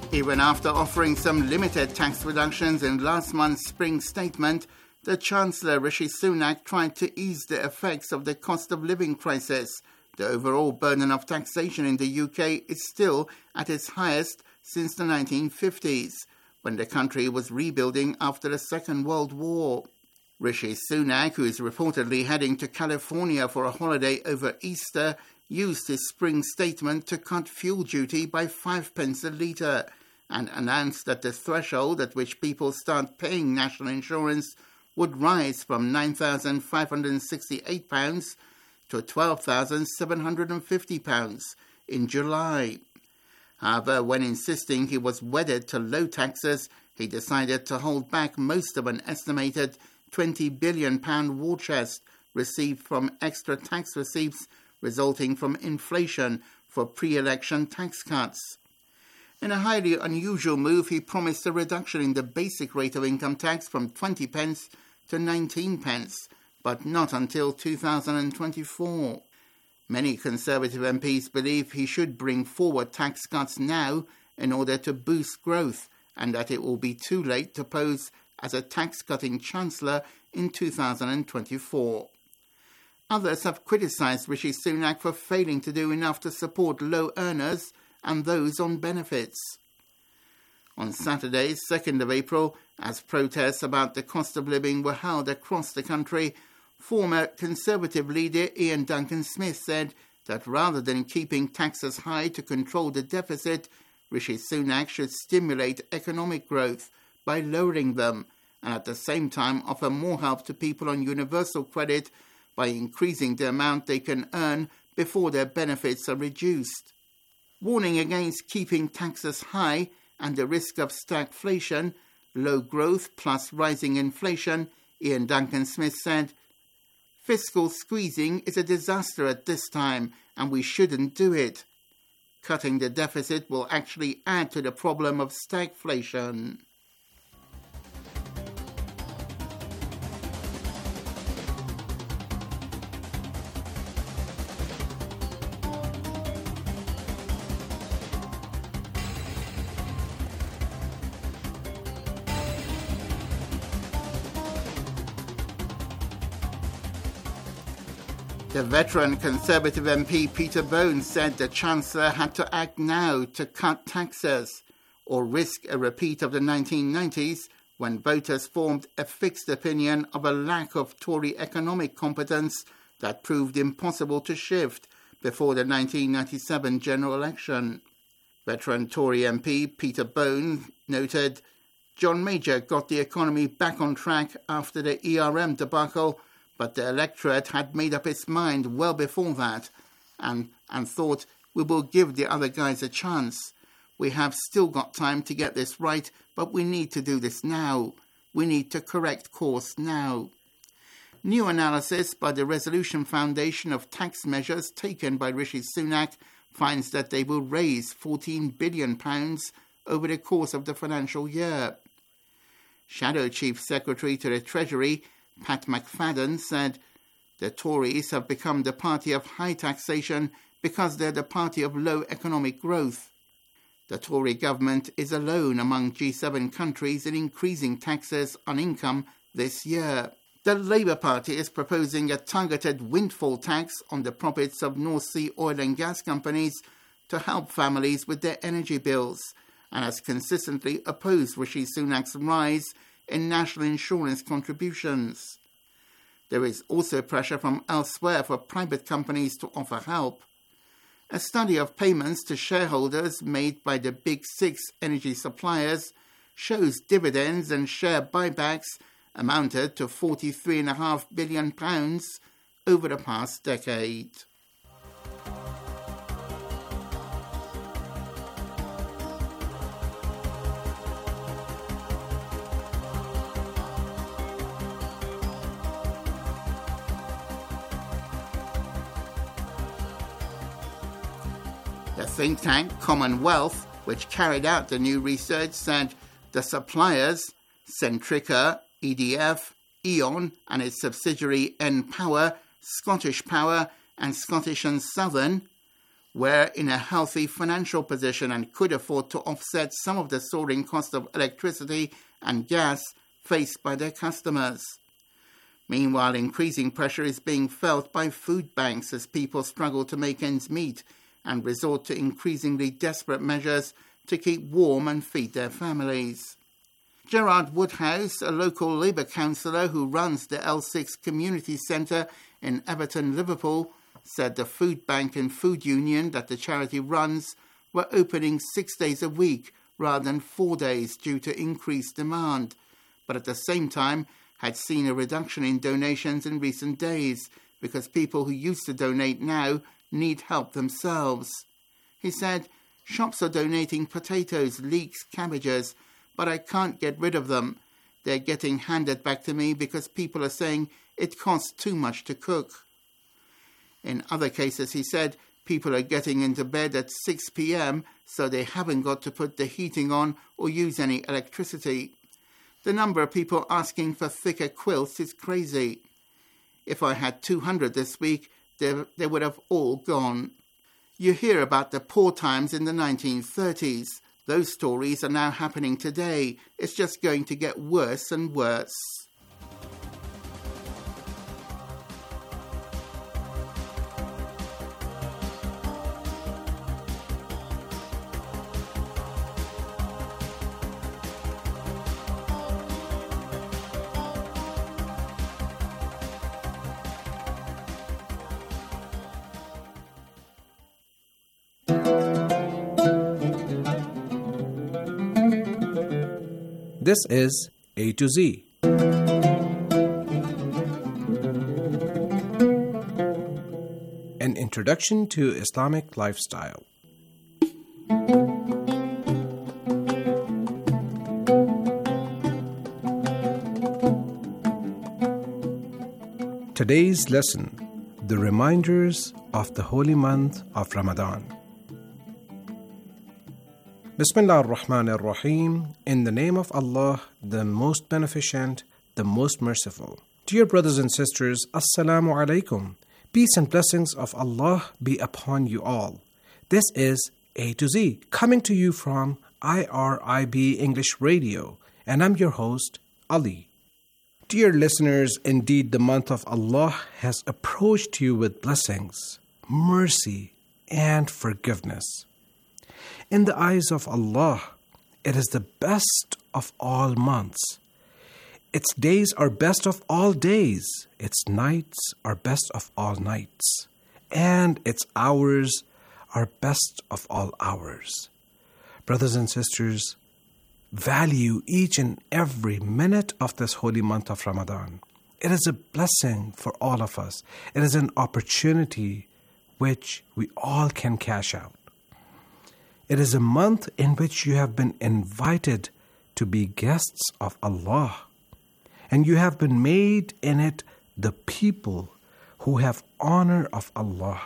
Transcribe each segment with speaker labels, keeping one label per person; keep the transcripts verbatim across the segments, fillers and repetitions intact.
Speaker 1: Even after offering some limited tax reductions in last month's spring statement, the Chancellor Rishi Sunak tried to ease the effects of the cost of living crisis. The overall burden of taxation in the U K is still at its highest since the nineteen fifties, when the country was rebuilding after the Second World War. Rishi Sunak, who is reportedly heading to California for a holiday over Easter, used his spring statement to cut fuel duty by five pence a litre and announced that the threshold at which people start paying national insurance would rise from nine thousand five hundred sixty-eight pounds to twelve thousand seven hundred fifty pounds in July. However, when insisting he was wedded to low taxes, he decided to hold back most of an estimated twenty billion pounds war chest received from extra tax receipts resulting from inflation for pre-election tax cuts. In a highly unusual move, he promised a reduction in the basic rate of income tax from twenty pence to nineteen pence, but not until two thousand twenty-four. Many Conservative M Ps believe he should bring forward tax cuts now in order to boost growth, and that it will be too late to pose as a tax-cutting Chancellor in two thousand twenty-four. Others have criticised Rishi Sunak for failing to do enough to support low earners and those on benefits. On Saturday, second of April, as protests about the cost of living were held across the country, former Conservative leader Ian Duncan Smith said that rather than keeping taxes high to control the deficit, Rishi Sunak should stimulate economic growth by lowering them and at the same time offer more help to people on universal credit by increasing the amount they can earn before their benefits are reduced. Warning against keeping taxes high and the risk of stagflation, low growth plus rising inflation, Ian Duncan Smith said, "Fiscal squeezing is a disaster at this time and we shouldn't do it. Cutting the deficit will actually add to the problem of stagflation." The veteran Conservative M P Peter Bone said the Chancellor had to act now to cut taxes or risk a repeat of the nineteen nineties when voters formed a fixed opinion of a lack of Tory economic competence that proved impossible to shift before the nineteen ninety-seven general election. Veteran Tory M P Peter Bone noted, "John Major got the economy back on track after the E R M debacle, but the electorate had made up its mind well before that and, and thought, we will give the other guys a chance. We have still got time to get this right, but we need to do this now. We need to correct course now." New analysis by the Resolution Foundation of tax measures taken by Rishi Sunak finds that they will raise fourteen billion pounds over the course of the financial year. Shadow Chief Secretary to the Treasury, Pat McFadden, said, "The Tories have become the party of high taxation because they're the party of low economic growth. The Tory government is alone among G seven countries in increasing taxes on income this year." The Labour Party is proposing a targeted windfall tax on the profits of North Sea oil and gas companies to help families with their energy bills and has consistently opposed Rishi Sunak's rise in national insurance contributions. There is also pressure from elsewhere for private companies to offer help. A study of payments to shareholders made by the big six energy suppliers shows dividends and share buybacks amounted to forty-three point five billion pounds over the past decade. The think tank Commonwealth, which carried out the new research, said the suppliers, Centrica, E D F, E.ON and its subsidiary N Power, Scottish Power and Scottish and Southern, were in a healthy financial position and could afford to offset some of the soaring cost of electricity and gas faced by their customers. Meanwhile, increasing pressure is being felt by food banks as people struggle to make ends meet and resort to increasingly desperate measures to keep warm and feed their families. Gerard Woodhouse, a local Labour councillor who runs the L six Community Centre in Everton, Liverpool, said the food bank and food union that the charity runs were opening six days a week rather than four days due to increased demand, but at the same time had seen a reduction in donations in recent days because people who used to donate now need help themselves. He said, "Shops are donating potatoes, leeks, cabbages, but I can't get rid of them. They're getting handed back to me because people are saying it costs too much to cook." In other cases, he said, people are getting into bed at six p.m. so they haven't got to put the heating on or use any electricity. The number of people asking for thicker quilts is crazy. If I had two hundred this week, they, they would have all gone. You hear about the poor times in the nineteen thirties. Those stories are now happening today. It's just going to get worse and worse.
Speaker 2: This is A to Z. An introduction to Islamic lifestyle. Today's lesson, the reminders of the holy month of Ramadan. Bismillah ar-Rahman ar-Rahim. In the name of Allah, the most beneficent, the most merciful. Dear brothers and sisters, Assalamu alaikum. Peace and blessings of Allah be upon you all. This is A to Z, coming to you from I R I B English Radio, and I'm your host, Ali. Dear listeners, indeed the month of Allah has approached you with blessings, mercy, and forgiveness. In the eyes of Allah, it is the best of all months. Its days are best of all days. Its nights are best of all nights. And its hours are best of all hours. Brothers and sisters, value each and every minute of this holy month of Ramadan. It is a blessing for all of us. It is an opportunity which we all can cash out. It is a month in which you have been invited to be guests of Allah, and you have been made in it the people who have honor of Allah.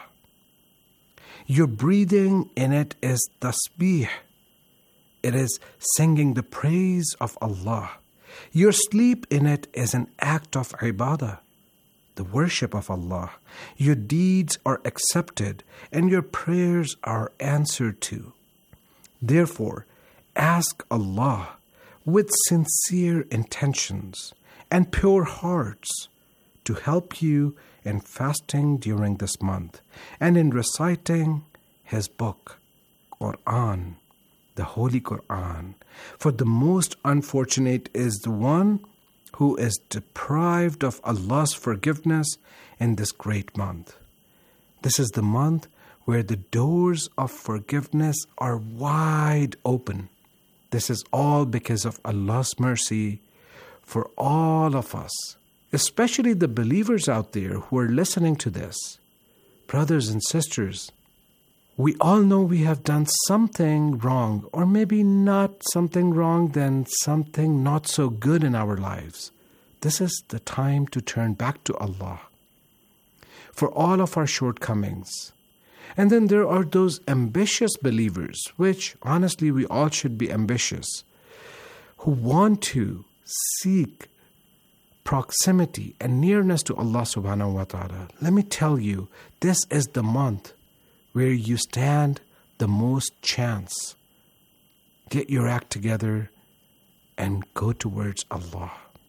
Speaker 2: Your breathing in it is tasbih. It is singing the praise of Allah. Your sleep in it is an act of ibadah, the worship of Allah. Your deeds are accepted and your prayers are answered to. Therefore, ask Allah with sincere intentions and pure hearts to help you in fasting during this month and in reciting His book, Quran, the Holy Quran. For the most unfortunate is the one who is deprived of Allah's forgiveness in this great month. This is the month where the doors of forgiveness are wide open. This is all because of Allah's mercy for all of us, especially the believers out there who are listening to this. Brothers and sisters, we all know we have done something wrong, or maybe not something wrong, then something not so good in our lives. This is the time to turn back to Allah for all of our shortcomings. And then there are those ambitious believers, which honestly we all should be ambitious, who want to seek proximity and nearness to Allah subhanahu wa ta'ala. Let me tell you, this is the month where you stand the most chance. Get your act together and go towards Allah.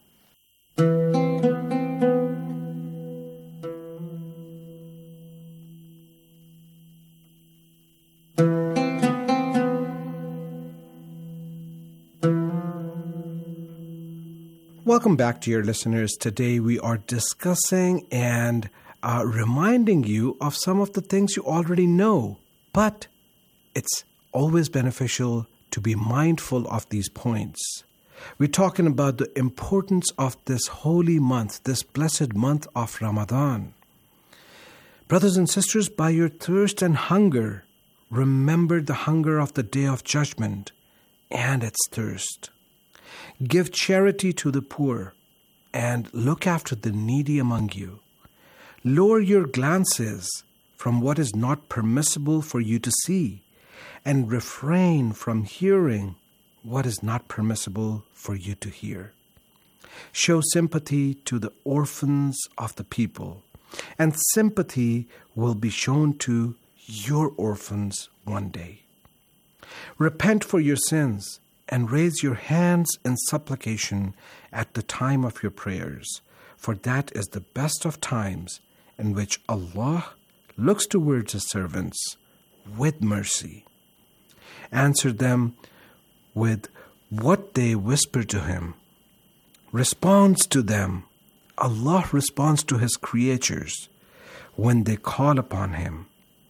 Speaker 2: Welcome back, dear listeners. Today we are discussing and uh, reminding you of some of the things you already know, but it's always beneficial to be mindful of these points. We're talking about the importance of this holy month, this blessed month of Ramadan. Brothers and sisters, by your thirst and hunger, remember the hunger of the Day of Judgment and its thirst. Give charity to the poor and look after the needy among you. Lower your glances from what is not permissible for you to see and refrain from hearing what is not permissible for you to hear. Show sympathy to the orphans of the people, and sympathy will be shown to your orphans one day. Repent for your sins and raise your hands in supplication at the time of your prayers, for that is the best of times in which Allah looks towards His servants with mercy. Answer them with what they whisper to Him. Responds to them. Allah responds to His creatures when they call upon Him.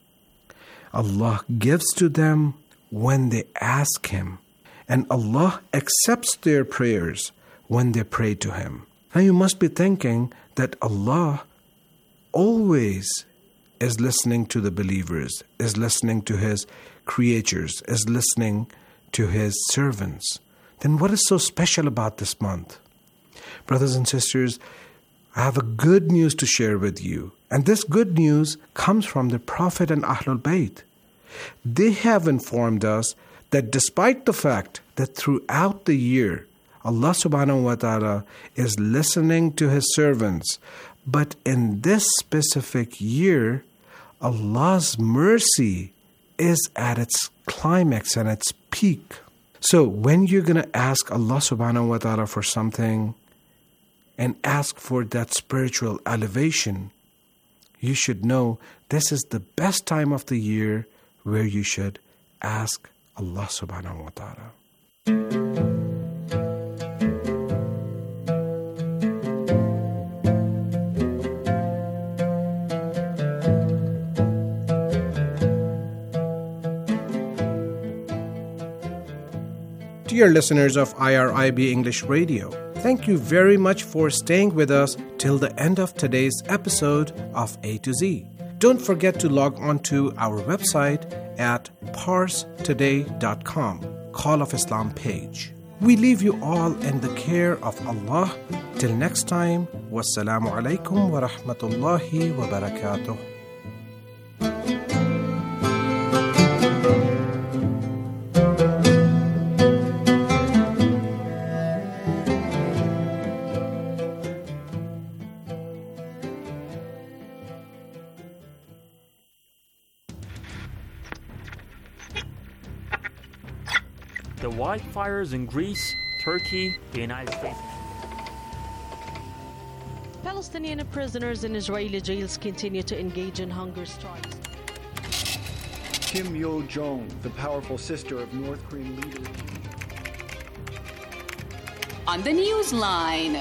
Speaker 2: Allah gives to them when they ask Him. And Allah accepts their prayers when they pray to Him. Now you must be thinking that Allah always is listening to the believers, is listening to His creatures, is listening to His servants. Then what is so special about this month? Brothers and sisters, I have a good news to share with you. And this good news comes from the Prophet and Ahlul Bayt. They have informed us that despite the fact that throughout the year, Allah subhanahu wa ta'ala is listening to His servants, but in this specific year, Allah's mercy is at its climax and its peak. So when you're going to ask Allah subhanahu wa ta'ala for something and ask for that spiritual elevation, you should know this is the best time of the year where you should ask Allah subhanahu wa ta'ala. Dear listeners of I R I B English Radio, thank you very much for staying with us till the end of today's episode of A to Z. Don't forget to log on to our website at pars today dot com, Call of Islam page. We leave you all in the care of Allah. Till next time, wassalamu alaikum wa rahmatullahi wa barakatuh.
Speaker 3: The wildfires in Greece, Turkey, the United States.
Speaker 4: Palestinian prisoners in Israeli jails continue to engage in hunger strikes.
Speaker 5: Kim Yo-jong, the powerful sister of North Korean leader.
Speaker 6: On the Newsline.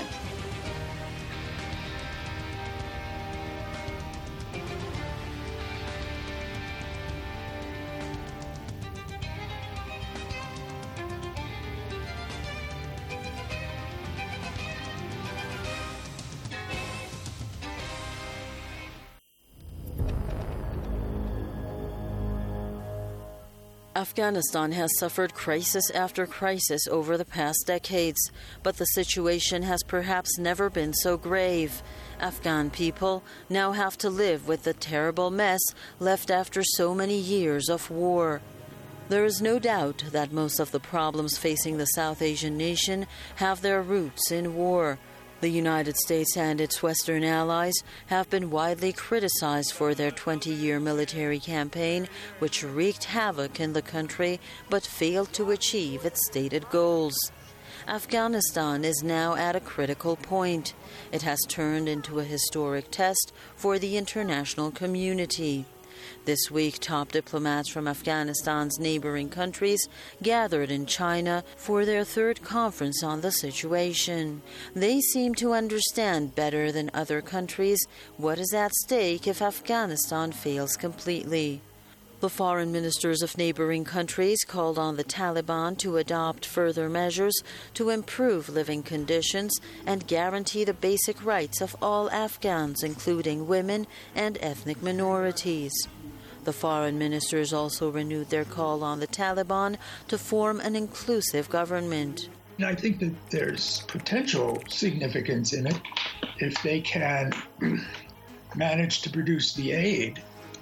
Speaker 7: Afghanistan has suffered crisis after crisis over the past decades, but the situation has perhaps never been so grave. Afghan people now have to live with the terrible mess left after so many years of war. There is no doubt that most of the problems facing the South Asian nation have their roots in war. The United States and its Western allies have been widely criticized for their twenty-year military campaign, which wreaked havoc in the country but failed to achieve its stated goals. Afghanistan is now at a critical point. It has turned into a historic test for the international community. This week, top diplomats from Afghanistan's neighboring countries gathered in China for their third conference on the situation. They seem to understand better than other countries what is at stake if Afghanistan fails completely. The foreign ministers of neighboring countries called on the Taliban to adopt further measures to improve living conditions and guarantee the basic rights of all Afghans, including women and ethnic minorities. The foreign ministers also renewed their call on the Taliban to form an inclusive government.
Speaker 8: I think that there's potential significance in it if they can manage to produce the aid.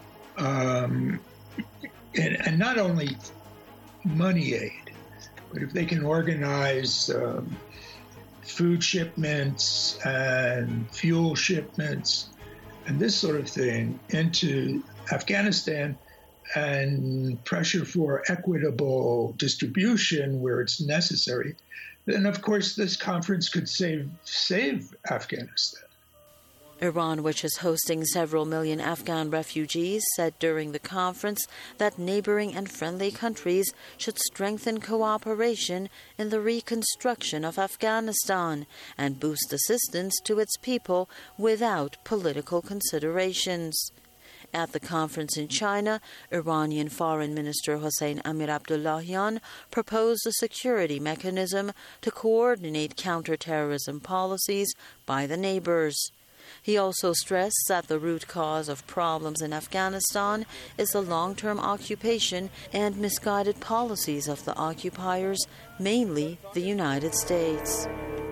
Speaker 8: Um, And, and not only money aid, but if they can organize um, food shipments and fuel shipments and this sort of thing into Afghanistan and pressure for equitable distribution where it's necessary, then of course this conference could save save Afghanistan.
Speaker 7: Iran, which is hosting several million Afghan refugees, said during the conference that neighboring and friendly countries should strengthen cooperation in the reconstruction of Afghanistan and boost assistance to its people without political considerations. At the conference in China, Iranian Foreign Minister Hossein Amir Abdullahian proposed a security mechanism to coordinate counterterrorism policies by the neighbors. He also stressed that the root cause of problems in Afghanistan is the long-term occupation and misguided policies of the occupiers, mainly the United States.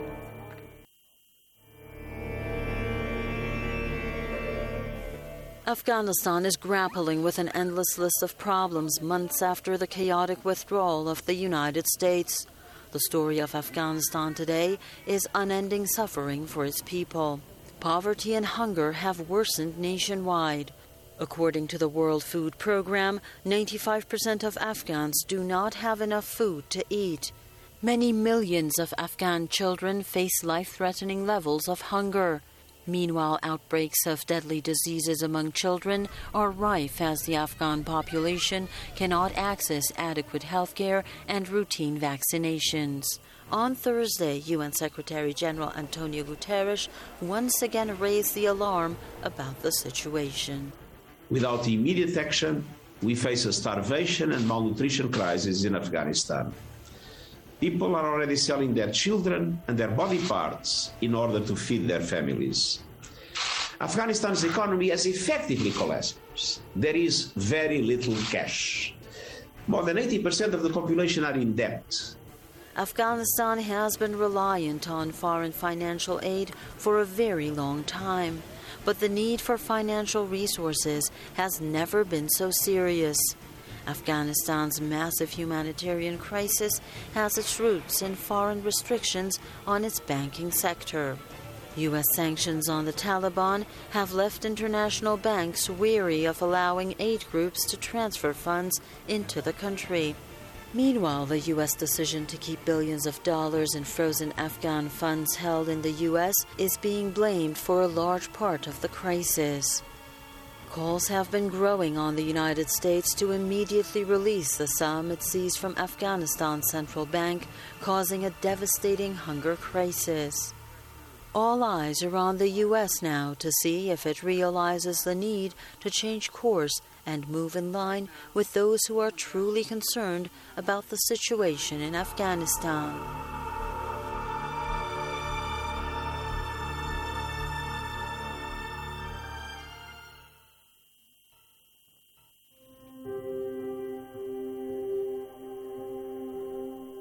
Speaker 7: Afghanistan is grappling with an endless list of problems months after the chaotic withdrawal of the United States. The story of Afghanistan today is unending suffering for its people. Poverty and hunger have worsened nationwide. According to the World Food Programme, ninety-five percent of Afghans do not have enough food to eat. Many millions of Afghan children face life-threatening levels of hunger. Meanwhile, outbreaks of deadly diseases among children are rife as the Afghan population cannot access adequate health care and routine vaccinations. On Thursday, U N Secretary General Antonio Guterres once again raised the alarm about the situation.
Speaker 9: Without immediate action, we face a starvation and malnutrition crisis in Afghanistan. People are already selling their children and their body parts in order to feed their families. Afghanistan's economy has effectively collapsed. There is very little cash. More than eighty percent of the population are in debt.
Speaker 7: Afghanistan has been reliant on foreign financial aid for a very long time, but the need for financial resources has never been so serious. Afghanistan's massive humanitarian crisis has its roots in foreign restrictions on its banking sector. U S sanctions on the Taliban have left international banks weary of allowing aid groups to transfer funds into the country. Meanwhile, the U S decision to keep billions of dollars in frozen Afghan funds held in the U S is being blamed for a large part of the crisis. Calls have been growing on the United States to immediately release the sum it seized from Afghanistan's central bank, causing a devastating hunger crisis. All eyes are on the U S now to see if it realizes the need to change course and move in line with those who are truly concerned about the situation in Afghanistan.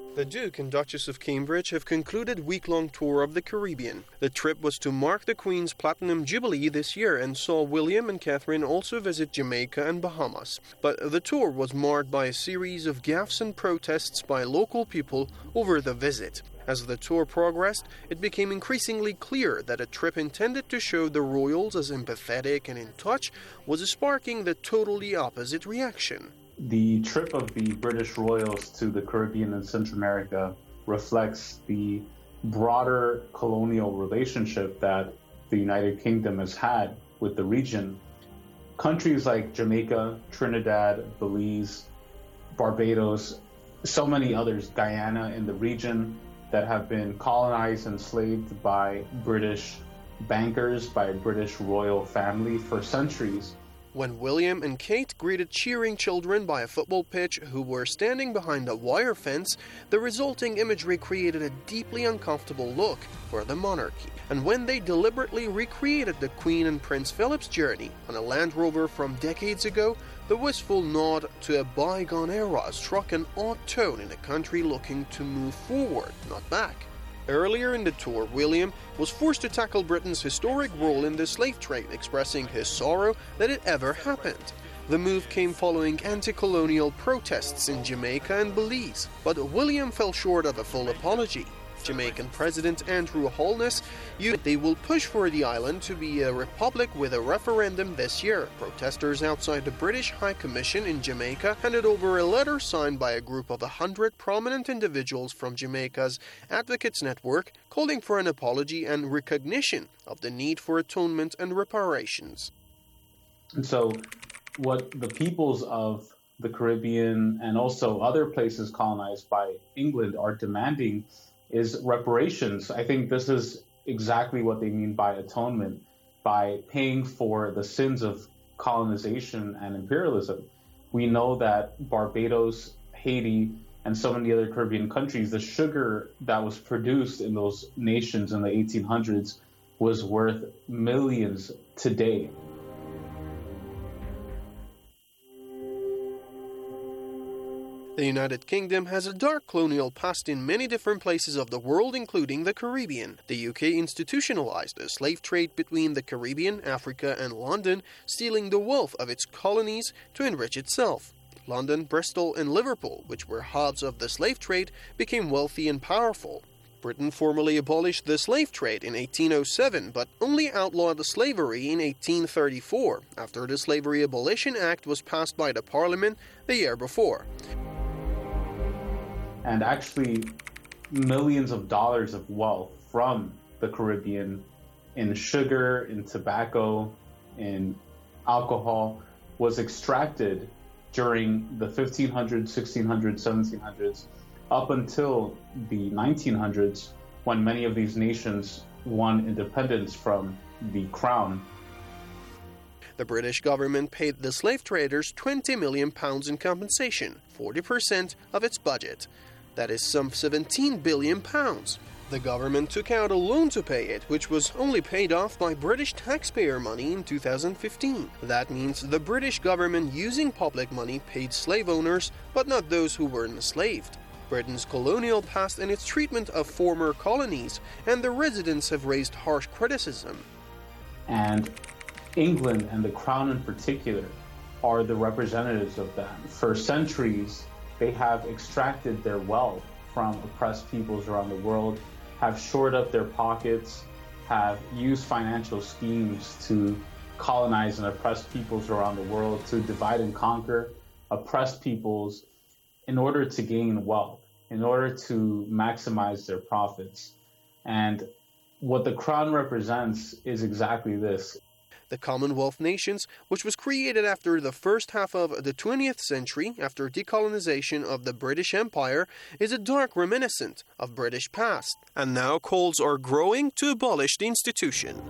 Speaker 10: The Duke and Duchess of Cambridge have concluded week-long tour of the Caribbean. The trip was to mark the Queen's Platinum Jubilee this year and saw William and Catherine also visit Jamaica and Bahamas. But the tour was marred by a series of gaffes and protests by local people over the visit. As the tour progressed, it became increasingly clear that a trip intended to show the royals as empathetic and in touch was sparking the totally opposite reaction.
Speaker 11: The trip of the British royals to the Caribbean and Central America reflects the broader colonial relationship that the United Kingdom has had with the region. Countries like Jamaica, Trinidad, Belize, Barbados, so many others, Guyana in the region, that have been colonized and enslaved by British bankers, by British royal family for centuries.
Speaker 10: When William and Kate greeted cheering children by a football pitch who were standing behind a wire fence, the resulting imagery created a deeply uncomfortable look for the monarchy. And when they deliberately recreated the Queen and Prince Philip's journey on a Land Rover from decades ago, the wistful nod to a bygone era struck an odd tone in a country looking to move forward, not back. Earlier in the tour, William was forced to tackle Britain's historic role in the slave trade, expressing his sorrow that it ever happened. The move came following anti-colonial protests in Jamaica and Belize, but William fell short of a full apology. Jamaican President Andrew Holness used they will push for the island to be a republic with a referendum this year. Protesters outside the British High Commission in Jamaica handed over a letter signed by a group of a hundred prominent individuals from Jamaica's Advocates Network calling for an apology and recognition of the need for atonement and reparations.
Speaker 11: And so what the peoples of the Caribbean and also other places colonized by England are demanding is reparations. I think this is exactly what they mean by atonement, by paying for the sins of colonization and imperialism. We know that Barbados, Haiti, and so many other Caribbean countries, the sugar that was produced in those nations in the eighteen hundreds was worth millions today.
Speaker 10: The United Kingdom has a dark colonial past in many different places of the world, including the Caribbean. The U K institutionalized a slave trade between the Caribbean, Africa, and London, stealing the wealth of its colonies to enrich itself. London, Bristol, and Liverpool, which were hubs of the slave trade, became wealthy and powerful. Britain formally abolished the slave trade in eighteen oh seven, but only outlawed slavery in eighteen thirty-four, after the Slavery Abolition Act was passed by the Parliament the year before.
Speaker 11: And actually, millions of dollars of wealth from the Caribbean in sugar, in tobacco, in alcohol was extracted during the fifteen hundreds, sixteen hundreds, seventeen hundreds, up until the nineteen hundreds, when many of these nations won independence from the crown.
Speaker 10: The British government paid the slave traders twenty million pounds in compensation, forty percent of its budget. That is some seventeen billion pounds. The government took out a loan to pay it, which was only paid off by British taxpayer money in two thousand fifteen. That means the British government, using public money, paid slave owners, but not those who were enslaved. Britain's colonial past and its treatment of former colonies and the residents have raised harsh criticism.
Speaker 11: And England and the Crown in particular are the representatives of that. For centuries, they have extracted their wealth from oppressed peoples around the world, have shored up their pockets, have used financial schemes to colonize and oppress peoples around the world, to divide and conquer oppressed peoples in order to gain wealth, in order to maximize their profits. And what the Crown represents is exactly this.
Speaker 10: The Commonwealth Nations, which was created after the first half of the twentieth century, after decolonization of the British Empire, is a dark reminiscent of British past, and now calls are growing to abolish the institution.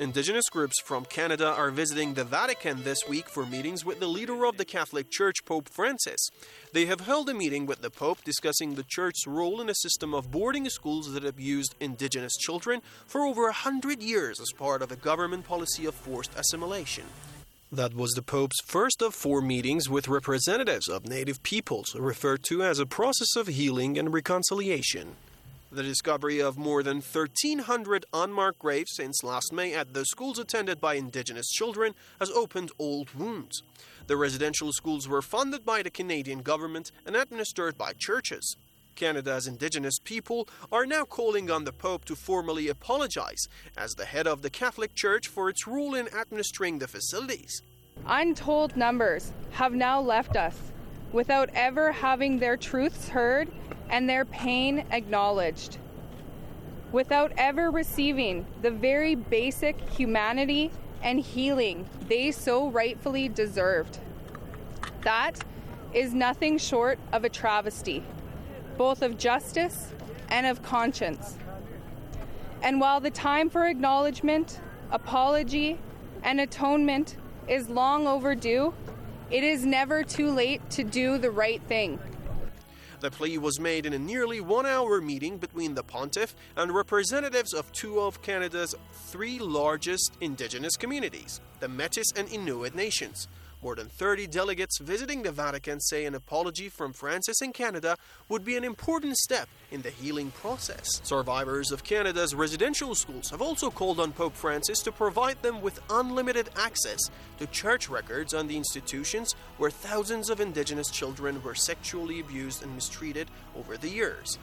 Speaker 10: Indigenous groups from Canada are visiting the Vatican this week for meetings with the leader of the Catholic Church, Pope Francis. They have held a meeting with the Pope discussing the Church's role in a system of boarding schools that abused Indigenous children for over a hundred years as part of a government policy of forced assimilation. That was the Pope's first of four meetings with representatives of Native peoples, referred to as a process of healing and reconciliation. The discovery of more than thirteen hundred unmarked graves since last May at the schools attended by Indigenous children has opened old wounds. The residential schools were funded by the Canadian government and administered by churches. Canada's Indigenous people are now calling on the Pope to formally apologize as the head of the Catholic Church for its role in administering the facilities.
Speaker 12: Untold numbers have now left us without ever having their truths heard and their pain acknowledged, without ever receiving the very basic humanity and healing they so rightfully deserved. That is nothing short of a travesty, both of justice and of conscience. And while the time for acknowledgement, apology, and atonement is long overdue, it is never too late to do the right thing.
Speaker 10: The plea was made in a nearly one-hour meeting between the Pontiff and representatives of two of Canada's three largest Indigenous communities, the Métis and Inuit nations. More than thirty delegates visiting the Vatican say an apology from Francis in Canada would be an important step in the healing process. Survivors of Canada's residential schools have also called on Pope Francis to provide them with unlimited access to church records on the institutions where thousands of Indigenous children were sexually abused and mistreated over the years.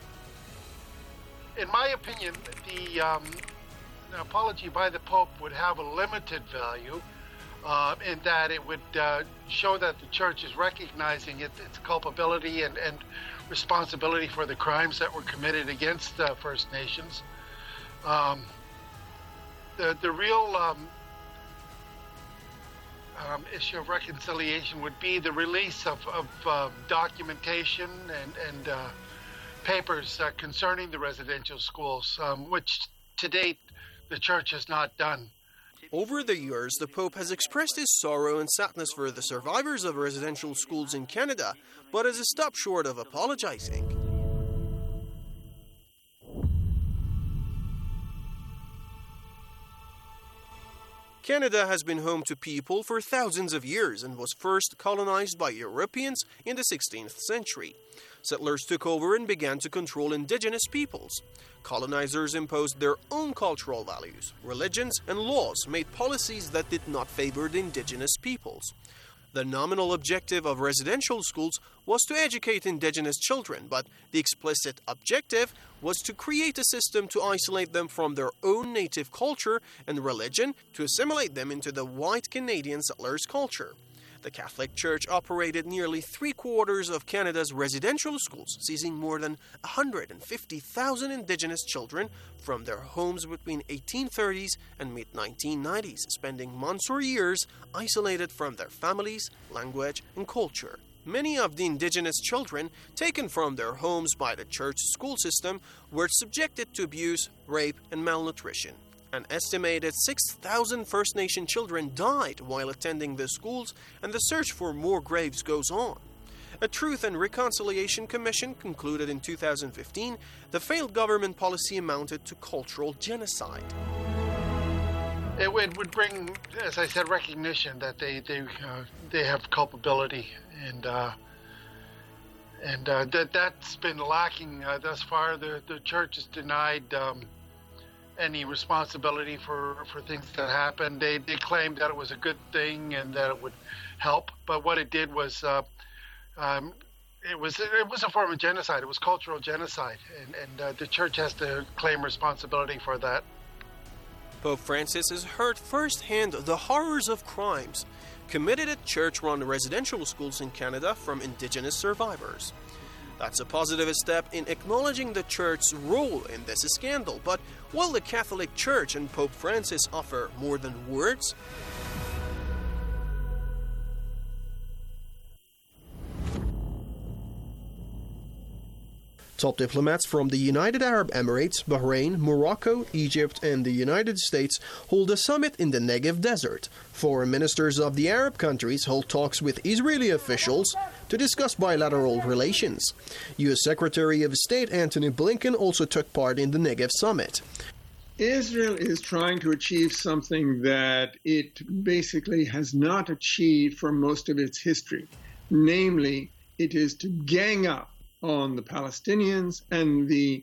Speaker 13: In my opinion, the um, apology by the Pope would have a limited value. Uh, in that it would uh, show that the church is recognizing it, its culpability and, and responsibility for the crimes that were committed against uh, First Nations. Um, the, the real um, um, issue of reconciliation would be the release of, of uh, documentation and, and uh, papers uh, concerning the residential schools, um, which to date the church has not done.
Speaker 10: Over the years, the Pope has expressed his sorrow and sadness for the survivors of residential schools in Canada, but has stopped short of apologizing. Canada has been home to people for thousands of years and was first colonized by Europeans in the sixteenth century. Settlers took over and began to control Indigenous peoples. Colonizers imposed their own cultural values, religions, and laws, made policies that did not favor the Indigenous peoples. The nominal objective of residential schools was to educate Indigenous children, but the explicit objective was to create a system to isolate them from their own native culture and religion to assimilate them into the white Canadian settlers' culture. The Catholic Church operated nearly three-quarters of Canada's residential schools, seizing more than one hundred fifty thousand Indigenous children from their homes between eighteen thirties and mid nineteen nineties, spending months or years isolated from their families, language, and culture. Many of the Indigenous children taken from their homes by the church school system were subjected to abuse, rape, and malnutrition. An estimated six thousand First Nation children died while attending the schools, and the search for more graves goes on. A Truth and Reconciliation Commission concluded in two thousand fifteen the failed government policy amounted to cultural genocide.
Speaker 13: It would, would bring, as I said, recognition that they they uh, they have culpability, and uh, and uh, that that's been lacking uh, thus far. The the church has denied Um, any responsibility for, for things that happened. They they claimed that it was a good thing and that it would help, but what it did was uh, um, it was it was a form of genocide. It was cultural genocide, and and uh, the church has to claim responsibility for that.
Speaker 10: Pope Francis has heard firsthand the horrors of crimes committed at church-run residential schools in Canada from Indigenous survivors. That's a positive step in acknowledging the Church's role in this scandal, but will the Catholic Church and Pope Francis offer more than words? Top diplomats from the United Arab Emirates, Bahrain, Morocco, Egypt, and the United States hold a summit in the Negev Desert. Foreign ministers of the Arab countries hold talks with Israeli officials to discuss bilateral relations. U S Secretary of State Antony Blinken also took part in the Negev summit.
Speaker 14: Israel is trying to achieve something that it basically has not achieved for most of its history. Namely, it is to gang up on the Palestinians and the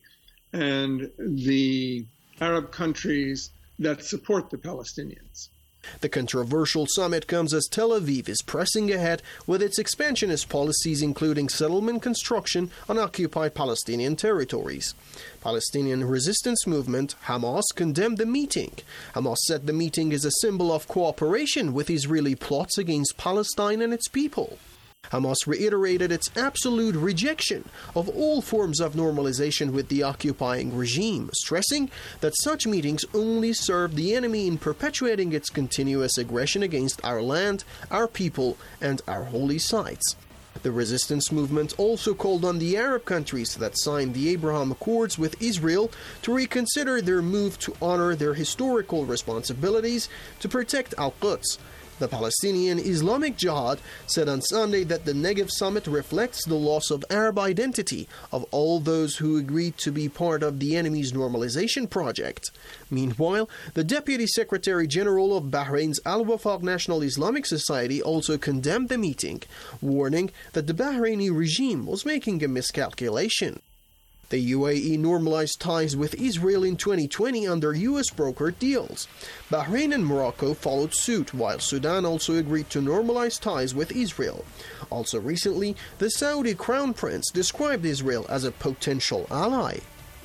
Speaker 14: and the Arab countries that support the Palestinians.
Speaker 10: The controversial summit comes as Tel Aviv is pressing ahead with its expansionist policies, including settlement construction on occupied Palestinian territories. Palestinian resistance movement Hamas condemned the meeting. Hamas said the meeting is a symbol of cooperation with Israeli plots against Palestine and its people. Hamas reiterated its absolute rejection of all forms of normalization with the occupying regime, stressing that such meetings only serve the enemy in perpetuating its continuous aggression against our land, our people, and our holy sites. The resistance movement also called on the Arab countries that signed the Abraham Accords with Israel to reconsider their move to honor their historical responsibilities to protect Al-Quds. The Palestinian Islamic Jihad said on Sunday that the Negev summit reflects the loss of Arab identity of all those who agreed to be part of the enemy's normalization project. Meanwhile, the Deputy Secretary General of Bahrain's Al Wafaq National Islamic Society also condemned the meeting, warning that the Bahraini regime was making a miscalculation. The U A E normalized ties with Israel in twenty twenty under U S brokered deals. Bahrain and Morocco followed suit, while Sudan also agreed to normalize ties with Israel. Also recently, the Saudi Crown Prince described Israel as a potential ally.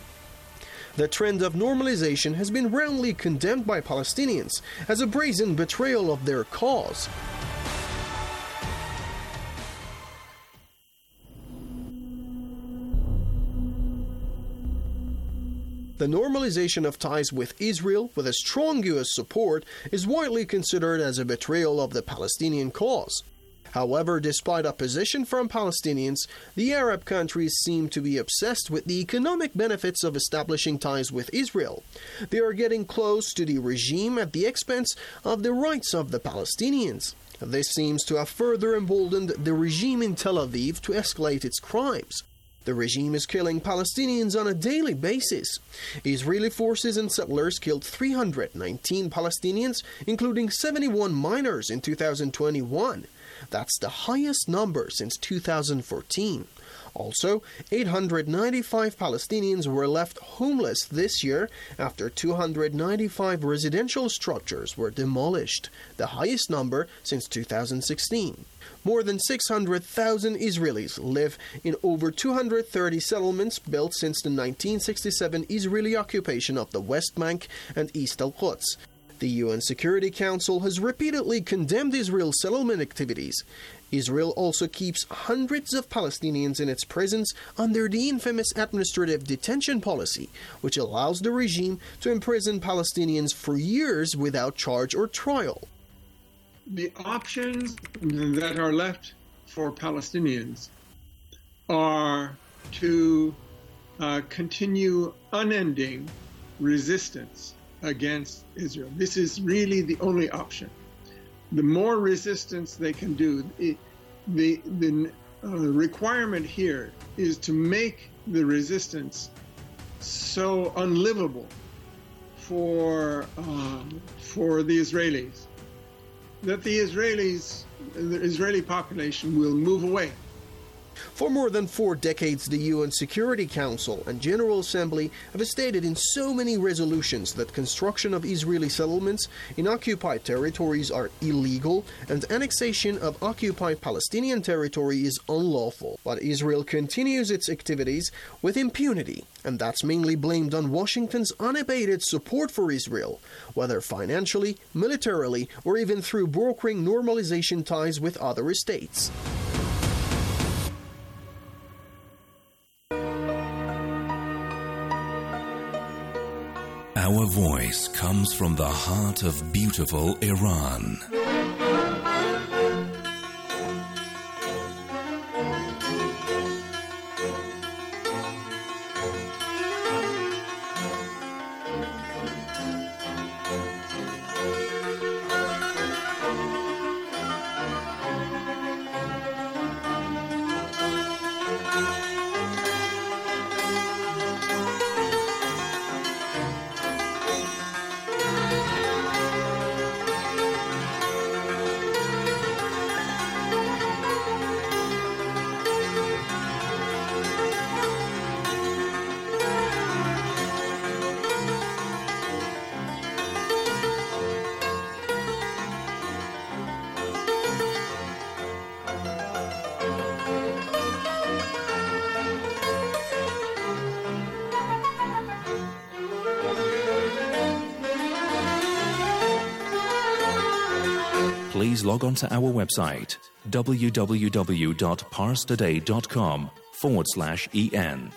Speaker 10: The trend of normalization has been roundly condemned by Palestinians as a brazen betrayal of their cause. The normalization of ties with Israel, with a strong U S support, is widely considered as a betrayal of the Palestinian cause. However, despite opposition from Palestinians, the Arab countries seem to be obsessed with the economic benefits of establishing ties with Israel. They are getting close to the regime at the expense of the rights of the Palestinians. This seems to have further emboldened the regime in Tel Aviv to escalate its crimes. The regime is killing Palestinians on a daily basis. Israeli forces and settlers killed three hundred nineteen Palestinians, including seventy-one minors in two thousand twenty-one. That's the highest number since two thousand fourteen. Also, eight hundred ninety-five Palestinians were left homeless this year after two hundred ninety-five residential structures were demolished, the highest number since two thousand sixteen. More than six hundred thousand Israelis live in over two hundred thirty settlements built since the nineteen sixty-seven Israeli occupation of the West Bank and East Al-Quds. The U N Security Council has repeatedly condemned Israel's settlement activities. Israel also keeps hundreds of Palestinians in its prisons under the infamous administrative detention policy, which allows the regime to imprison Palestinians for years without charge or trial.
Speaker 14: The options that are left for Palestinians are to uh, continue unending resistance against Israel. This is really the only option. The more resistance they can do, it, the, the uh, requirement here is to make the resistance so unlivable for, uh, for the Israelis that the Israelis, the Israeli population will move away.
Speaker 10: For more than four decades, the U N Security Council and General Assembly have stated in so many resolutions that construction of Israeli settlements in occupied territories are illegal and annexation of occupied Palestinian territory is unlawful. But Israel continues its activities with impunity, and that's mainly blamed on Washington's unabated support for Israel, whether financially, militarily, or even through brokering normalization ties with other states.
Speaker 15: Our voice comes from the heart of beautiful Iran. please log on to our website www.parstoday.com forward slash en.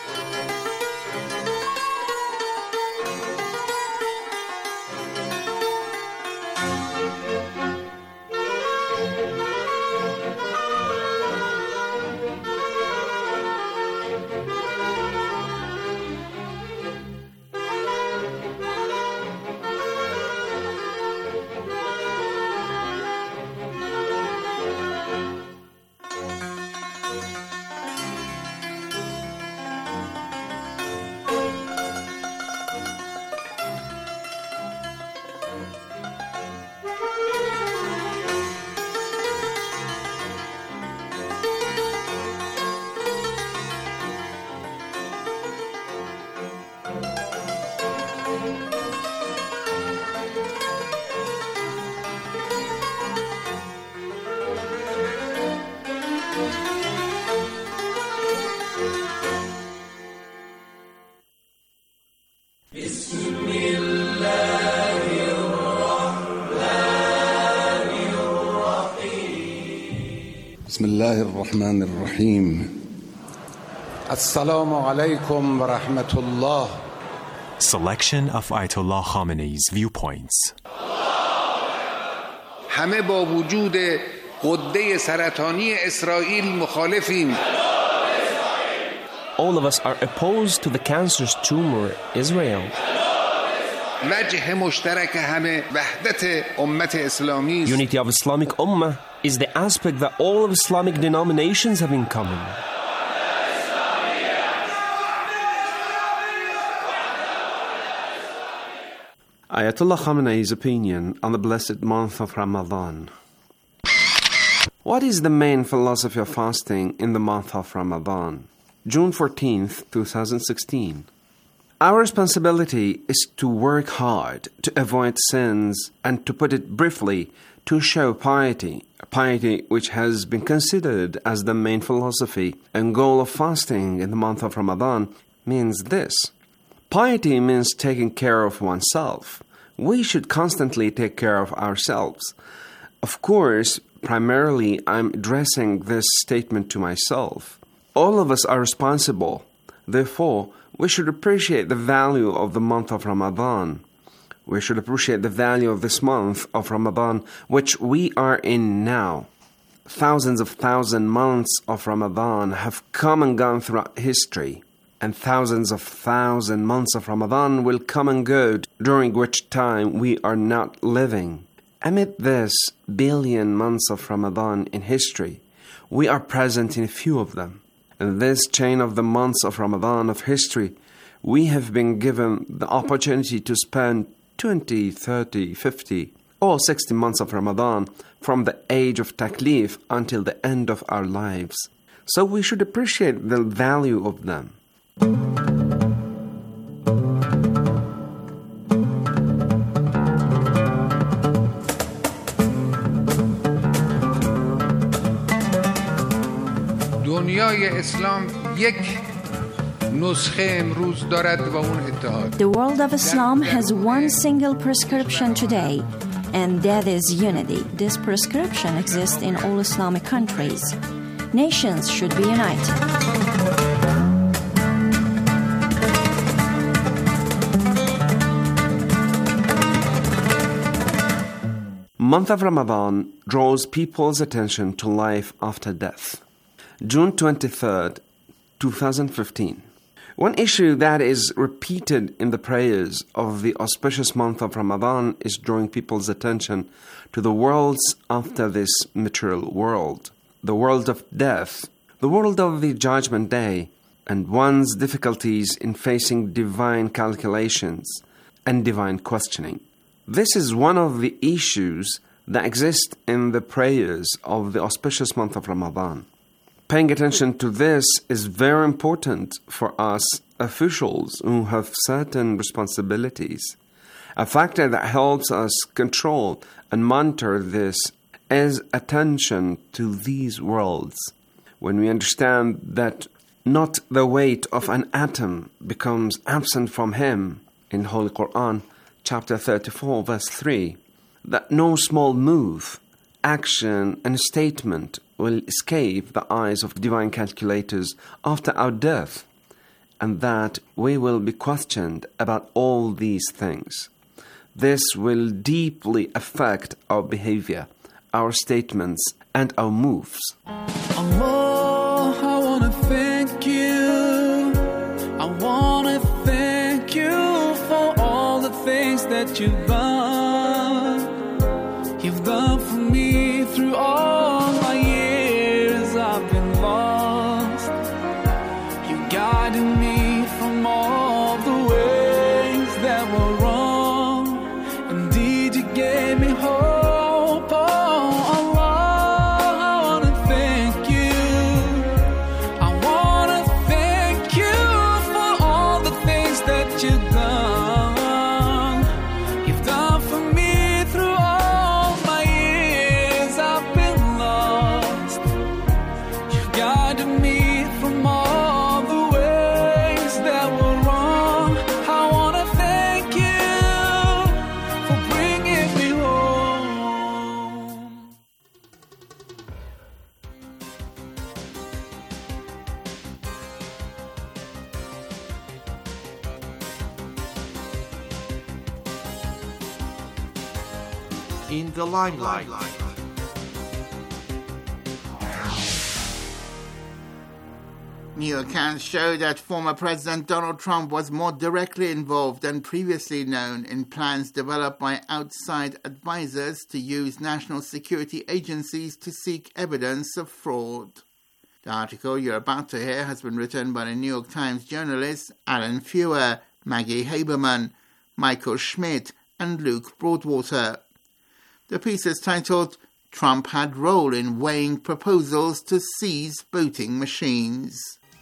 Speaker 16: بسم الله الرحمن الرحيم السلام عليكم ورحمة الله.
Speaker 17: Selection of Ayatollah Khamenei's viewpoints.
Speaker 16: همه با وجود غده سرطانی اسرائیل مخالفیم.
Speaker 18: All of us are opposed to the cancerous tumor Israel.
Speaker 16: وجه مشترک همه وحدت امت اسلامی است.
Speaker 18: Unity of Islamic Ummah is the aspect that all of Islamic denominations have in common.
Speaker 19: Ayatollah Khamenei's opinion on the blessed month of Ramadan. What is the main philosophy of fasting in the month of Ramadan? June fourteenth, twenty sixteen. Our responsibility is to work hard to avoid sins and, to put it briefly, to show piety, piety which has been considered as the main philosophy and goal of fasting in the month of Ramadan means this. Piety means taking care of oneself. We should constantly take care of ourselves. Of course, primarily I'm addressing this statement to myself. All of us are responsible. Therefore, we should appreciate the value of the month of Ramadan. We should appreciate the value of this month of Ramadan, which we are in now. Thousands of thousand months of Ramadan have come and gone throughout history, and thousands of thousand months of Ramadan will come and go, during which time we are not living. Amid this billion months of Ramadan in history, we are present in a few of them. In this chain of the months of Ramadan of history, we have been given the opportunity to spend twenty, thirty, fifty, or sixty months of Ramadan from the age of taklif until the end of our lives. So we should appreciate the value of them.
Speaker 16: دنیای اسلام یک نسخه امروز دارد و اون اتحاد.
Speaker 20: The world of Islam has one single prescription today, and that is unity. This prescription exists in all Islamic countries. Nations should be united.
Speaker 19: Month of Ramadan draws people's attention to life after death. June twenty-third, twenty fifteen. One issue that is repeated in the prayers of the auspicious month of Ramadan is drawing people's attention to the worlds after this material world, the world of death, the world of the Judgment Day, and one's difficulties in facing divine calculations and divine questioning. This is one of the issues that exist in the prayers of the auspicious month of Ramadan. Paying attention to this is very important for us officials who have certain responsibilities. A factor that helps us control and monitor this is attention to these worlds. When we understand that not the weight of an atom becomes absent from him, in Holy Quran, chapter thirty-four, verse three, that no small move, action and statement will escape the eyes of divine calculators after our death, and that we will be questioned about all these things. This will deeply affect our behavior, our statements, and our moves.
Speaker 21: Allah, I want to thank you. I want to thank you for all the things that you've done. You've done for me through all my years I've been lost. You guided me from all the ways that were wrong. Indeed, you gave me hope.
Speaker 1: In the limelight. New accounts show that former President Donald Trump was more directly involved than previously known in plans developed by outside advisors to use national security agencies to seek evidence of fraud. The article you're about to hear has been written by the New York Times journalists Alan Feuer, Maggie Haberman, Michael Schmidt, and Luke Broadwater. The piece is titled, Trump Had Role in Weighing Proposals to Seize Voting Machines.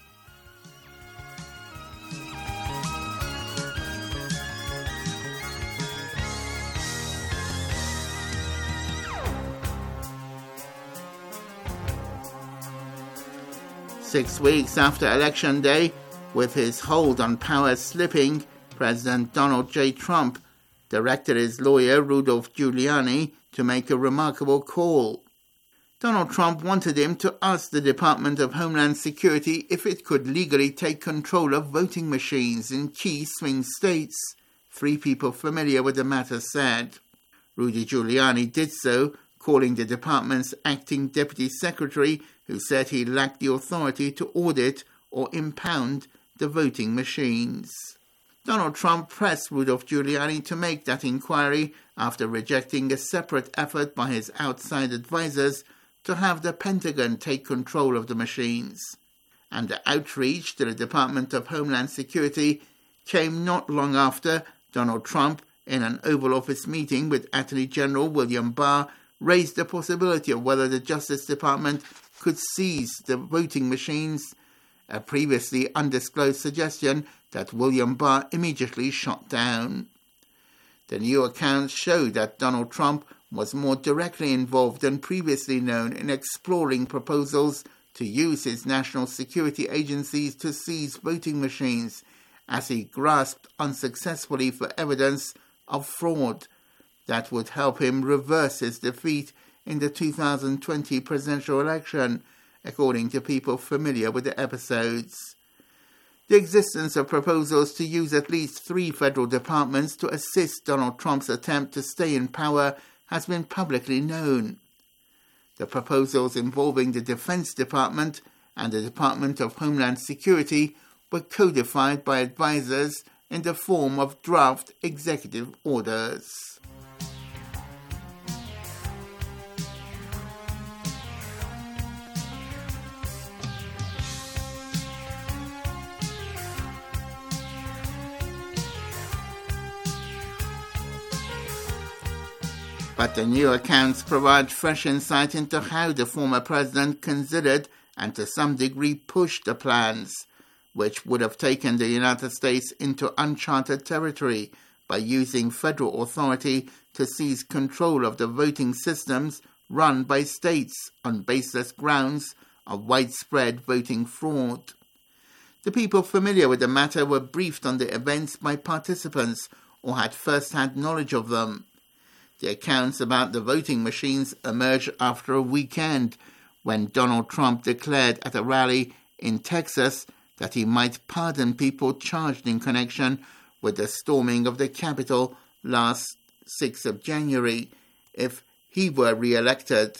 Speaker 1: Six weeks after Election Day, with his hold on power slipping, President Donald J. Trump directed his lawyer, Rudolph Giuliani, to make a remarkable call. Donald Trump wanted him to ask the Department of Homeland Security if it could legally take control of voting machines in key swing states, three people familiar with the matter said. Rudy Giuliani did so, calling the department's acting deputy secretary, who said he lacked the authority to audit or impound the voting machines. Donald Trump pressed Rudolph Giuliani to make that inquiry after rejecting a separate effort by his outside advisors to have the Pentagon take control of the machines. And the outreach to the Department of Homeland Security came not long after Donald Trump, in an Oval Office meeting with Attorney General William Barr, raised the possibility of whether the Justice Department could seize the voting machines, a previously undisclosed suggestion that William Barr immediately shot down. The new accounts show that Donald Trump was more directly involved than previously known in exploring proposals to use his national security agencies to seize voting machines, as he grasped unsuccessfully for evidence of fraud that would help him reverse his defeat in the two thousand twenty presidential election, according to people familiar with the episodes. The existence of proposals to use at least three federal departments to assist Donald Trump's attempt to stay in power has been publicly known. The proposals involving the Defense Department and the Department of Homeland Security were codified by advisors in the form of draft executive orders. But the new accounts provide fresh insight into how the former president considered and to some degree pushed the plans, which would have taken the United States into uncharted territory by using federal authority to seize control of the voting systems run by states on baseless grounds of widespread voting fraud. The people familiar with the matter were briefed on the events by participants or had first-hand knowledge of them. The accounts about the voting machines emerged after a weekend when Donald Trump declared at a rally in Texas that he might pardon people charged in connection with the storming of the Capitol last sixth of January if he were re-elected.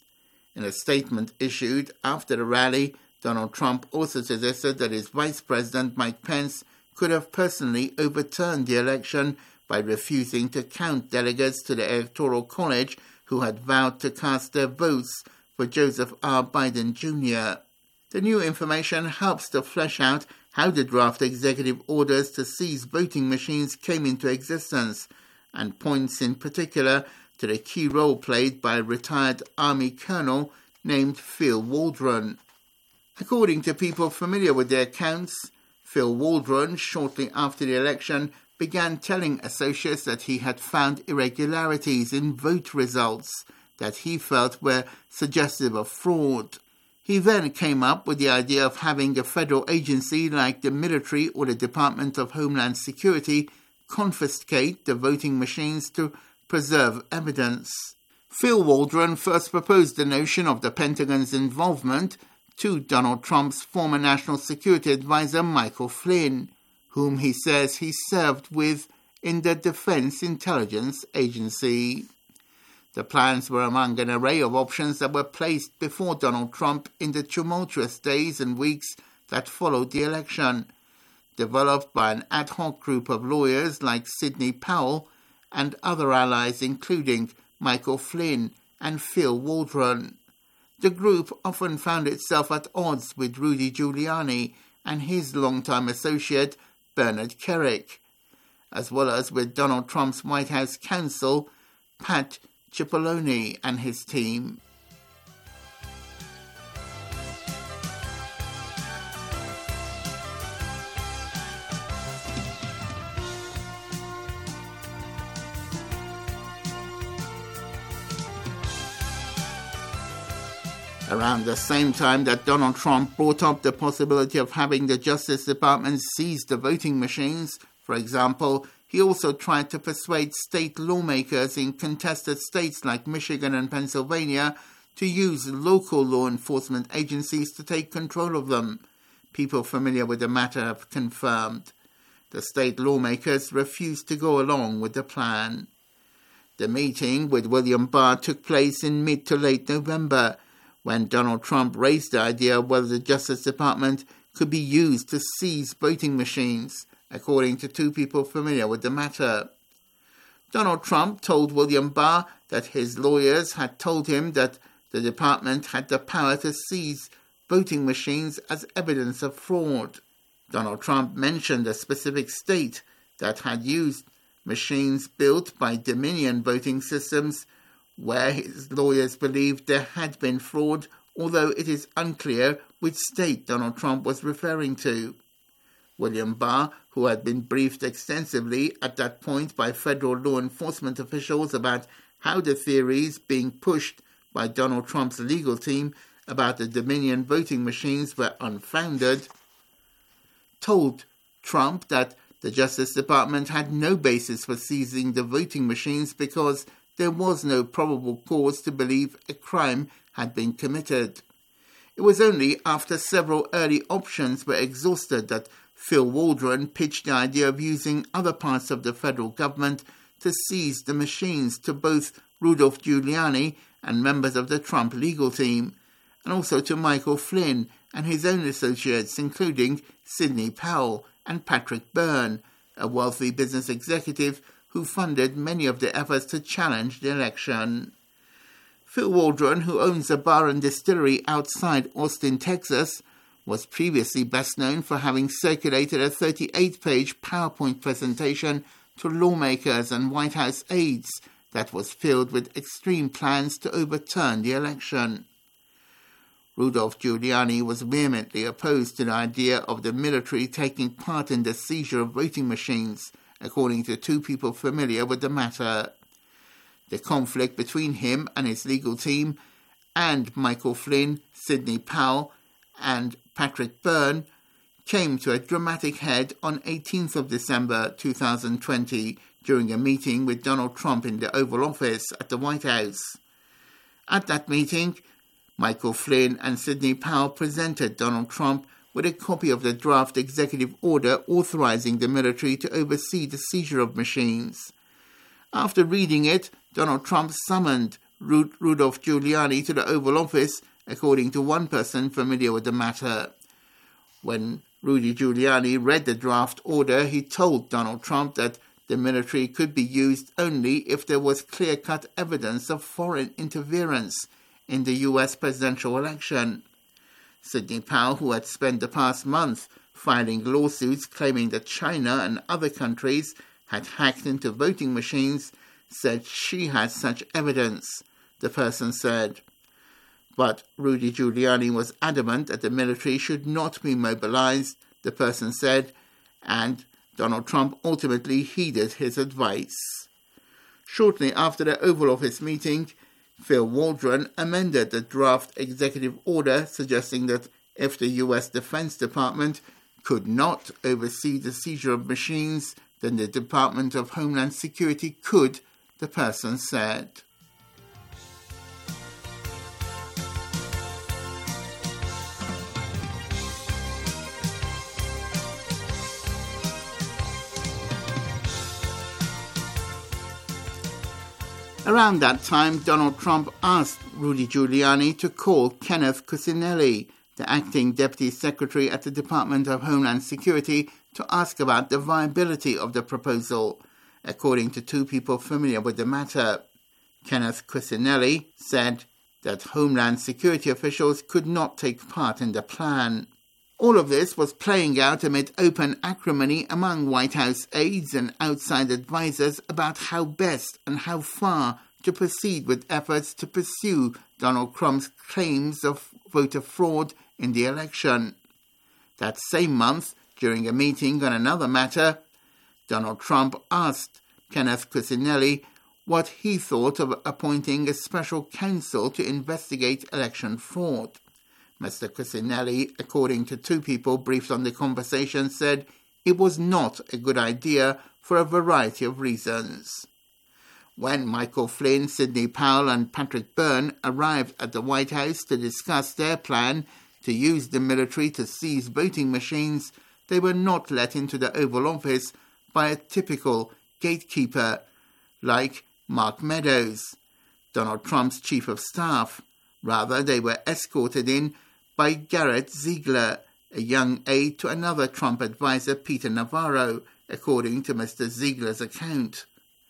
Speaker 1: In a statement issued after the rally, Donald Trump also suggested that his Vice President Mike Pence could have personally overturned the election by refusing to count delegates to the Electoral College who had vowed to cast their votes for Joseph R. Biden Junior The new information helps to flesh out how the draft executive orders to seize voting machines came into existence, and points in particular to the key role played by a retired Army colonel named Phil Waldron. According to people familiar with the accounts, Phil Waldron, shortly after the election, began telling associates that he had found irregularities in vote results that he felt were suggestive of fraud. He then came up with the idea of having a federal agency like the military or the Department of Homeland Security confiscate the voting machines to preserve evidence. Phil Waldron first proposed the notion of the Pentagon's involvement to Donald Trump's former National Security Advisor Michael Flynn, whom he says he served with in the Defense Intelligence Agency. The plans were among an array of options that were placed before Donald Trump in the tumultuous days and weeks that followed the election, developed by an ad hoc group of lawyers like Sidney Powell and other allies including Michael Flynn and Phil Waldron. The group often found itself at odds with Rudy Giuliani and his longtime associate Bernard Kerik, as well as with Donald Trump's White House counsel Pat Cipollone and his team. Around the same time that Donald Trump brought up the possibility of having the Justice Department seize the voting machines, for example, he also tried to persuade state lawmakers in contested states like Michigan and Pennsylvania to use local law enforcement agencies to take control of them. People familiar with the matter have confirmed. The state lawmakers refused to go along with the plan. The meeting with William Barr took place in mid to late November, when Donald Trump raised the idea of whether the Justice Department could be used to seize voting machines, according to two people familiar with the matter. Donald Trump told William Barr that his lawyers had told him that the department had the power to seize voting machines as evidence of fraud. Donald Trump mentioned a specific state that had used machines built by Dominion voting systems where his lawyers believed there had been fraud, although it is unclear which state Donald Trump was referring to. William Barr, who had been briefed extensively at that point by federal law enforcement officials about how the theories being pushed by Donald Trump's legal team about the Dominion voting machines were unfounded, told Trump that the Justice Department had no basis for seizing the voting machines because there was no probable cause to believe a crime had been committed. It was only after several early options were exhausted that Phil Waldron pitched the idea of using other parts of the federal government to seize the machines to both Rudolph Giuliani and members of the Trump legal team, and also to Michael Flynn and his own associates, including Sidney Powell and Patrick Byrne, a wealthy business executive who funded many of the efforts to challenge the election. Phil Waldron, who owns a bar and distillery outside Austin, Texas, was previously best known for having circulated a thirty-eight page PowerPoint presentation to lawmakers and White House aides that was filled with extreme plans to overturn the election. Rudolph Giuliani was vehemently opposed to the idea of the military taking part in the seizure of voting machines, according to two people familiar with the matter. The conflict between him and his legal team and Michael Flynn, Sidney Powell, and Patrick Byrne came to a dramatic head on eighteenth of December two thousand twenty during a meeting with Donald Trump in the Oval Office at the White House. At that meeting, Michael Flynn and Sidney Powell presented Donald Trump with a copy of the draft executive order authorizing the military to oversee the seizure of machines. After reading it, Donald Trump summoned Ru- Rudolph Giuliani to the Oval Office, according to one person familiar with the matter. When Rudy Giuliani read the draft order, he told Donald Trump that the military could be used only if there was clear-cut evidence of foreign interference in the U S presidential election. Sidney Powell, who had spent the past month filing lawsuits claiming that China and other countries had hacked into voting machines, said she had such evidence, the person said. But Rudy Giuliani was adamant that the military should not be mobilized, the person said, and Donald Trump ultimately heeded his advice. Shortly after the Oval Office meeting, Phil Waldron amended the draft executive order suggesting that if the U S Defense Department could not oversee the seizure of machines, then the Department of Homeland Security could, the person said. Around that time, Donald Trump asked Rudy Giuliani to call Kenneth Cuccinelli, the acting Deputy Secretary at the Department of Homeland Security, to ask about the viability of the proposal, according to two people familiar with the matter. Kenneth Cuccinelli said that Homeland Security officials could not take part in the plan. All of this was playing out amid open acrimony among White House aides and outside advisers about how best and how far to proceed with efforts to pursue Donald Trump's claims of voter fraud in the election. That same month, during a meeting on another matter, Donald Trump asked Kenneth Cuccinelli what he thought of appointing a special counsel to investigate election fraud. Mister Cuccinelli, according to two people briefed on the conversation, said it was not a good idea for a variety of reasons. When Michael Flynn, Sidney Powell and Patrick Byrne arrived at the White House to discuss their plan to use the military to seize voting machines, they were not let into the Oval Office by a typical gatekeeper like Mark Meadows, Donald Trump's chief of staff. Rather, they were escorted in by Garrett Ziegler, a young aide to another Trump advisor, Peter Navarro, according to Mister Ziegler's account.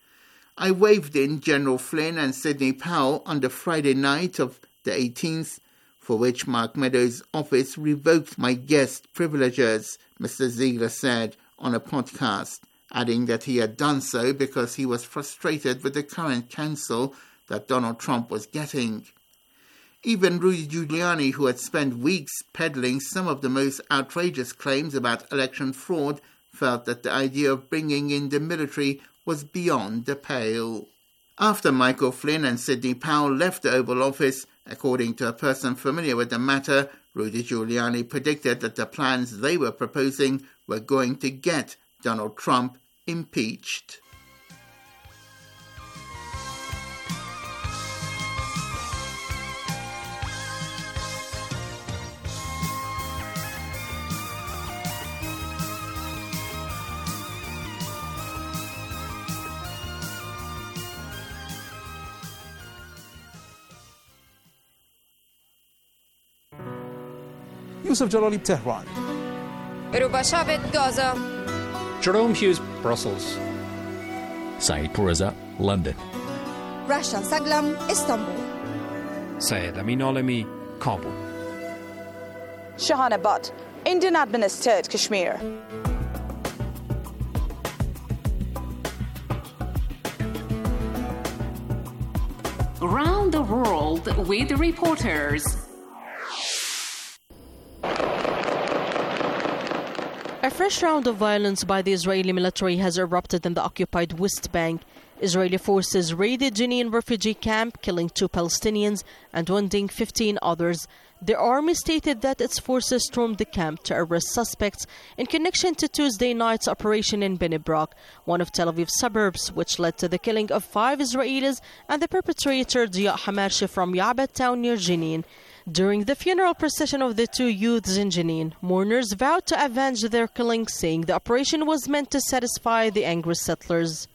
Speaker 1: I waved in General Flynn and Sidney Powell on the Friday night of the eighteenth, for which Mark Meadows' office revoked my guest privileges, Mister Ziegler said on a podcast, adding that he had done so because he was frustrated with the current counsel that Donald Trump was getting. Even Rudy Giuliani, who had spent weeks peddling some of the most outrageous claims about election fraud, felt that the idea of bringing in the military was beyond the pale. After Michael Flynn and Sidney Powell left the Oval Office, according to a person familiar with the matter, Rudy Giuliani predicted that the plans they were proposing were going to get Donald Trump impeached.
Speaker 2: Yusuf Jalali, Tehran.
Speaker 22: Rubashavet, Gaza.
Speaker 23: Jerome Hughes, Brussels.
Speaker 24: Saeed Pourreza, London.
Speaker 22: Rasha Saglam, Istanbul.
Speaker 23: Syed Amin Alami, Kabul.
Speaker 22: Shahana Butt, Indian administered Kashmir.
Speaker 6: Around the world with reporters.
Speaker 4: A fresh round of violence by the Israeli military has erupted in the occupied West Bank. Israeli forces raided Jenin refugee camp, killing two Palestinians and wounding fifteen others. The army stated that its forces stormed the camp to arrest suspects in connection to Tuesday night's operation in Bnei Brak, one of Tel Aviv's suburbs, which led to the killing of five Israelis and the perpetrator Diya Hamarshi from Ya'bad town near Jenin. During the funeral procession of the two youths in Jenin, mourners vowed to avenge their killing, saying the operation was meant to satisfy the angry settlers.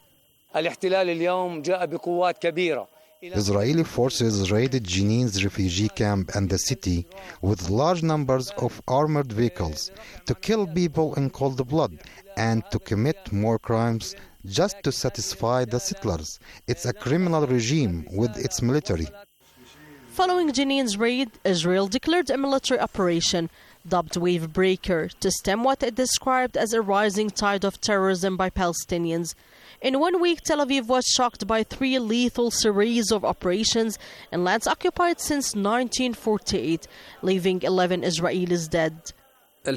Speaker 2: Israeli forces raided Jenin's refugee camp and the city with large numbers of armored vehicles to kill people in cold blood and to commit more crimes just to satisfy the settlers. It's a criminal regime with its military.
Speaker 4: Following Jenin's raid, Israel declared a military operation, dubbed Wave Breaker, to stem what it described as a rising tide of terrorism by Palestinians. In one week, Tel Aviv was shocked by three lethal series of operations in lands occupied since nineteen forty-eight, leaving eleven Israelis dead.
Speaker 3: The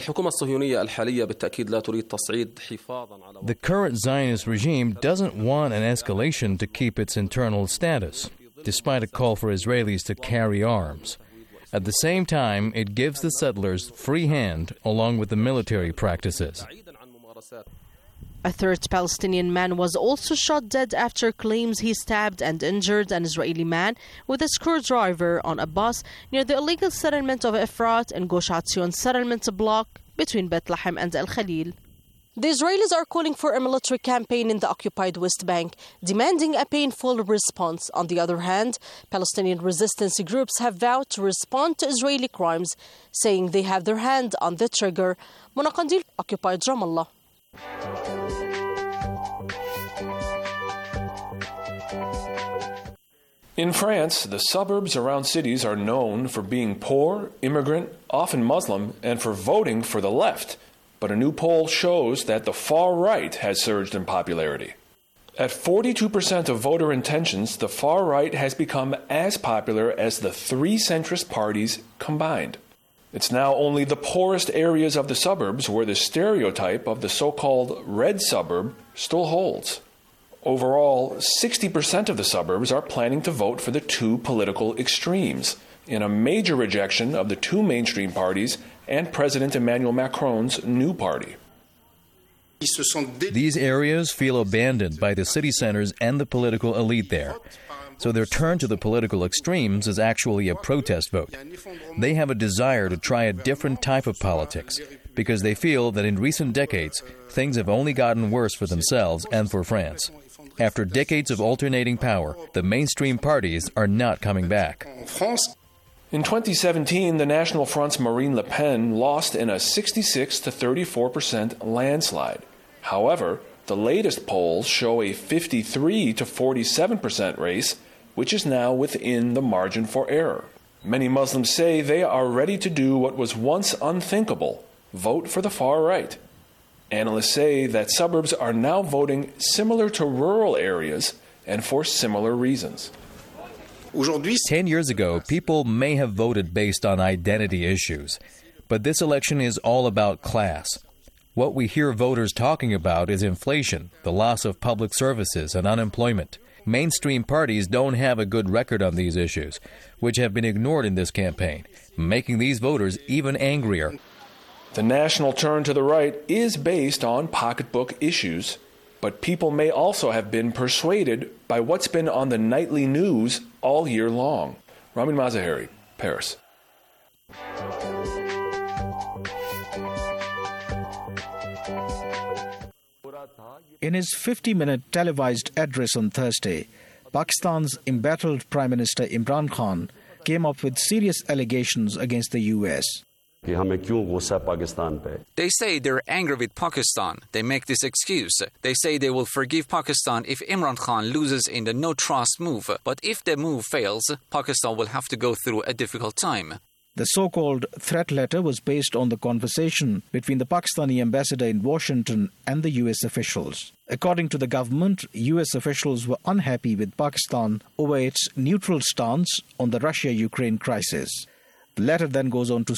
Speaker 3: current Zionist regime doesn't want an escalation to keep its internal status, despite a call for Israelis to carry arms. At the same time, it gives the settlers free hand along with the military practices.
Speaker 4: A third Palestinian man was also shot dead after claims he stabbed and injured an Israeli man with a screwdriver on a bus near the illegal settlement of Efrat and Gush Atzion settlement block between Bethlehem and El Khalil. The Israelis are calling for a military campaign in the occupied West Bank, demanding a painful response. On the other hand, Palestinian resistance groups have vowed to respond to Israeli crimes, saying they have their hand on the trigger. Mona Qandil, occupied Ramallah.
Speaker 5: In France, the suburbs around cities are known for being poor, immigrant, often Muslim, and for voting for the left. But a new poll shows that the far right has surged in popularity. At forty-two percent of voter intentions, the far right has become as popular as the three centrist parties combined. It's now only the poorest areas of the suburbs where the stereotype of the so-called red suburb still holds. Overall, sixty percent of the suburbs are planning to vote for the two political extremes, in a major rejection of the two mainstream parties and President Emmanuel Macron's new party.
Speaker 3: These areas feel abandoned by the city centers and the political elite there. So their turn to the political extremes is actually a protest vote. They have a desire to try a different type of politics because they feel that in recent decades, things have only gotten worse for themselves and for France. After decades of alternating power, the mainstream parties are not coming back.
Speaker 5: In twenty seventeen, the National Front's Marine Le Pen lost in a sixty-six to thirty-four percent landslide. However, the latest polls show a fifty-three to forty-seven percent race, which is now within the margin for error. Many Muslims say they are ready to do what was once unthinkable, vote for the far right. Analysts say that suburbs are now voting similar to rural areas and for similar reasons.
Speaker 3: Ten years ago, people may have voted based on identity issues, but this election is all about class. What we hear voters talking about is inflation, the loss of public services, and unemployment. Mainstream parties don't have a good record on these issues, which have been ignored in this campaign, making these voters even angrier.
Speaker 5: The national turn to the right is based on pocketbook issues, but people may also have been persuaded by what's been on the nightly news all year long. Ramin Mazaheri, Paris.
Speaker 8: In his fifty-minute televised address on Thursday, Pakistan's embattled Prime Minister Imran Khan came up with serious allegations against the U S.
Speaker 25: They say they're angry with Pakistan. They make this excuse. They say they will forgive Pakistan if Imran Khan loses in the no-trust move. But if the move fails, Pakistan will have to go through a difficult time.
Speaker 8: The so-called threat letter was based on the conversation between the Pakistani ambassador in Washington and the U S officials. According to the government, U S officials were unhappy with Pakistan over its neutral stance on the Russia-Ukraine crisis. The letter then goes on to